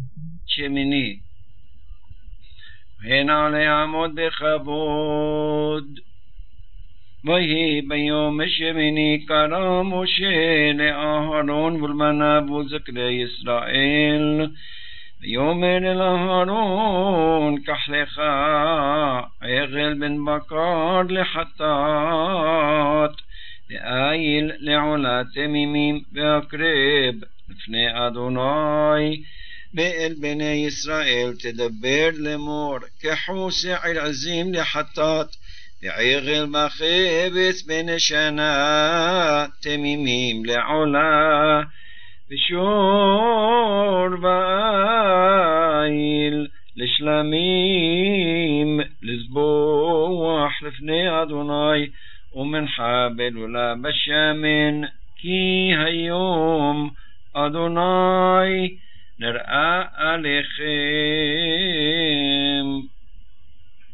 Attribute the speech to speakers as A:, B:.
A: שמיני. הן עלי עמוד בכבוד. ויהי ביום השמיני קרא משה לאהרון ולבניו ולזקני ישראל, ויאמר אל אהרון, קח לך עגל בן בקר לחטאת, ואיל לעולת תמימים, והקרב לפני אדוני. ואל בני ישראל תדבר לאמור, קחו שעיר עזים לחטאת, ועגל וחפץ בן שנה תמימים לעולה, ושור ואיל לשלמים לזבוח לפני אדוני, ומנחה בלולה בשמן, כי היום אדוני נראה עליכם.